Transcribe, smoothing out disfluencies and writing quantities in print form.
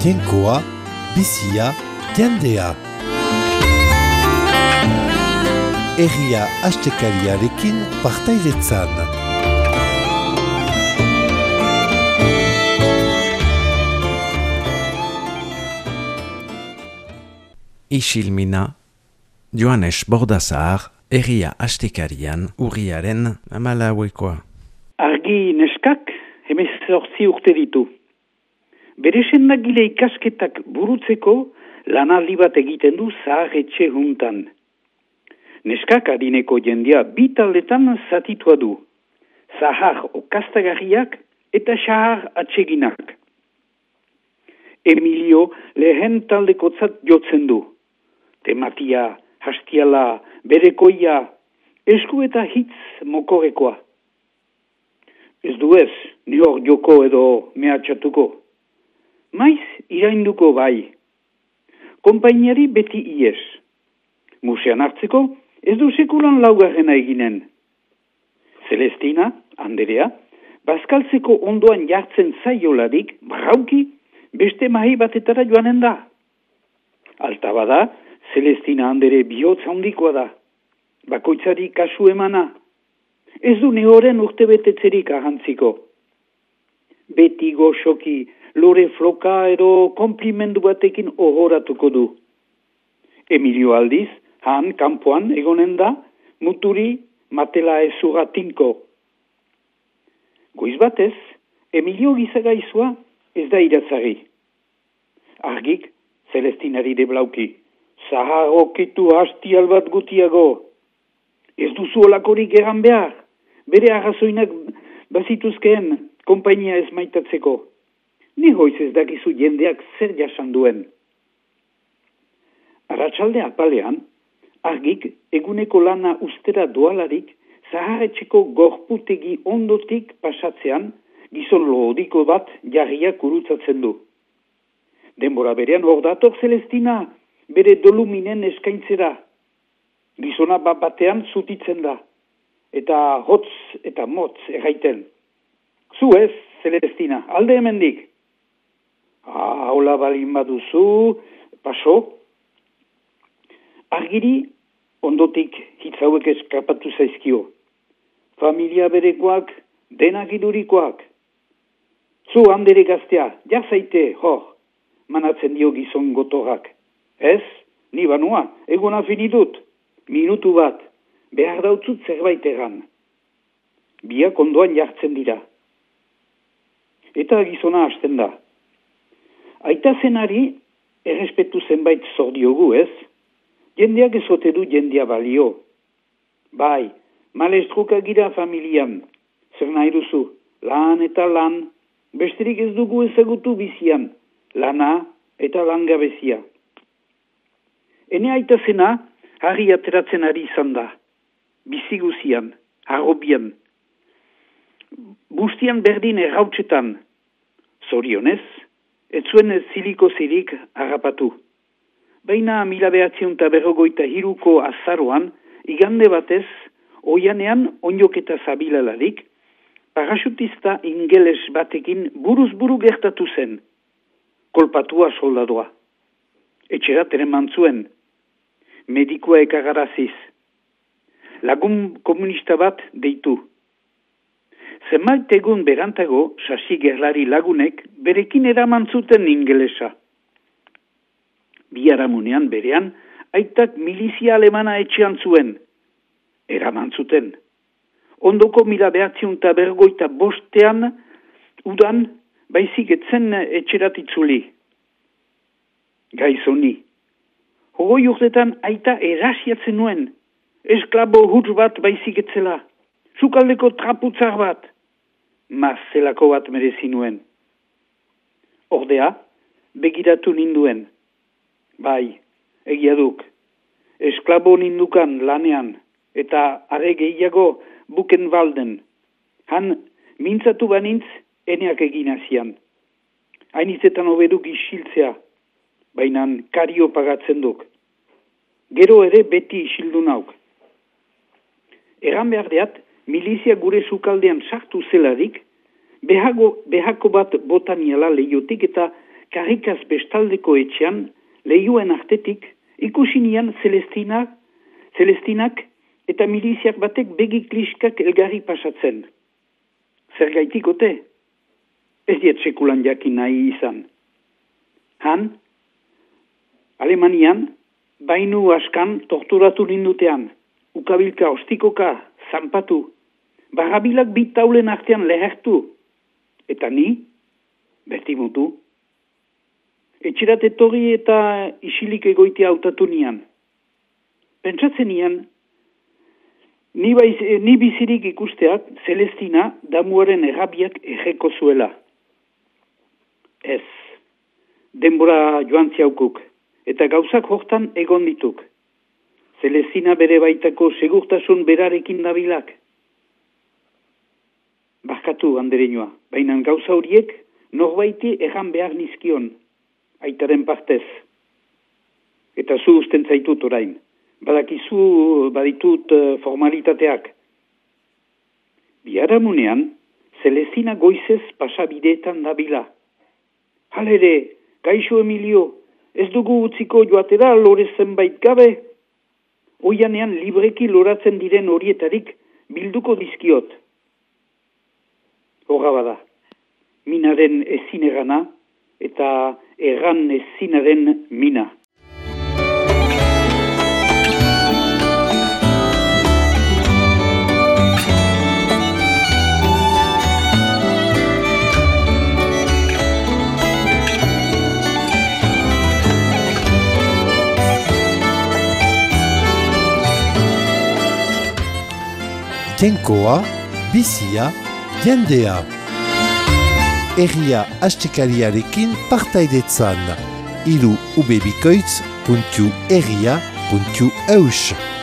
Jainkoa, bizia, jendea. Herria astekariarekin partaidetzan. Isilmina, Joanes Bordazar, Herria astekarian urriaren 14. Argi neskak 18 urte ditu. Bere sendagile ikasketak burutzeko lanaldi bat egiten du zahar etxe juntan. Neskak adineko jendea bi taldetan zatitua du. Zahar okastagarriak eta xahar atseginak. Emilio lehen taldekotzat jotzen du. Tematia, hastiala, berekoia, esku eta hitz mokorekoa. Ez du ez, ni hor joko edo mehatxatuko. Maiz irainduko bai. Konpainiari beti ies. Musean hartzeko ez du sekulan laugarrena eginen. Celestina, Anderea, bazkaltzeko ondoan jartzen zaiolarik, brauki, beste mahi batetara joanen da. Alta bada, Celestina Andere bihotz handikoa da. Bakoitzari kasu emana. Ez du nehoren urtebetetzerik ahantziko. Beti goxoki, lore floka edo komplimendu batekin ohoratuko du. Emilio aldiz, han kanpoan egonen da, muturi matela ezura tinko. Goiz batez, Emilio gizagaizua ez da iratzari. Argik, Celestinari deblauki. Zahar okitu hastial bat gutiago. Ez duzu olakorik egan behar. Bere arrazoinak bazituzkeen konpainia ez maitatzeko. Ni hoiz ez dakizu jendeak zer jasan duen. Arratsalde apalean, argik eguneko lana ustera doalarik zaharretxeko gorputegi ondotik pasatzean gizon loodiko bat jarriak urutzatzen du. Denbora berean hor dator Celestina, bere doluminen eskaintzera. Gizona batean zutitzen da, eta hotz eta motz erraiten. Zu ez, Celestina, alde hemendik. Hola balin baduzu, paso. Argiri, ondotik hitz hauek eskapatu zaizkio. Familia berekoak, denak idurikoak. Zu Andere gaztea, jazaite, hor, manatzen dio gizon gotorrak. Ez, ni banua, eguna finitut. Minutu bat, behar dautzut zerbait egan. Biak ondoan jartzen dira. Eta gizona hasten da. Aita zenari, errespetu zenbait zordiogu, ez? Jendeak ezote du jendea balio. Bai, malestruka gira familian. Zer nahi duzu, lan eta lan. Besterik ez dugu ezagutu bizian. Lana eta langabezia. Ene aita zena, harri ateratzen ari izan da. Biziguzian, harrobian. Bustian berdin errautsetan. Zorionez, ez zuen ziliko zirik harrapatu. Baina 1953ko azaroan, igande batez, oianean onjoketa zabilalarik, parasutista ingeles batekin buruz-buru gertatu zen. Kolpatua soldadoa. Etxera tereman zuen. Medikua ekagaraziz. Lagun komunista bat deitu. Zenbait egun berantago, sasi gerlari lagunek berekin eraman zuten ingelesa. Biharamunean berean, aitak milizia alemana etxean zuen. Eraman zuten. Ondoko 1955 udan, baizik etzen etxeratitzuli. Gaizoni. Hogoi urtetan aita erasiatzen nuen. Esklabo huts bat baizik etzela. Sukaldeko traputzar bat. Mazelako bat merezi nuen. Ordea, begiratu ninduen. Bai, egia duk. Esklabo nindukan lanean, eta are gehiago Buchenwalden. Han, mintzatu banintz, eneak egin azian. Hainitzetan obeduk isiltzea, bainan kario pagatzen duk. Gero ere beti isildu nauk. Egan behar deat, milizia gure sukaldean sartu zelarik, behako bat botaniala lehiotik eta karrikaz bestaldeko etxean, lehioen artetik, ikusi nian Celestinak eta miliziak batek begi kliskak elgarri pasatzen. Zer gaitikote? Ez diet sekulan jakin nahi izan. Han, Alemanian, bainu askan torturatu nindutean, ukabilka ostikoka, zanpatu, barrabilak bi taulen artean lehertu, eta ni, beti mutu. Etxerat etorri eta isilik egoitea hautatu nian. Pentsatzen nian, ni bizirik ikusteak Celestina damuaren errabiak erreko zuela. Ez, denbora joan ziaukuk, eta gauzak hortan egon dituk. Celestina bere baitako segurtasun berarekin dabilak. Barkatu, andereñoa, baina gauza horiek norbaiti erran behar nizkion, aitaren partez. Eta zu usten zaitut orain. Badakizu baditut formalitateak. Biharamunean, Celestina goizez pasabideetan dabila. Halere, gaixo Emilio, ez dugu utziko joatera lore zenbait gabe? Oianean libreki loratzen diren horietarik bilduko dizkiot. Horra bada, minaren ezin erana eta erran ezinaren mina. Jainkoa, bizia, jendea. Herria astekariarekin partaidetzan. Ubebikoitz.herria.eus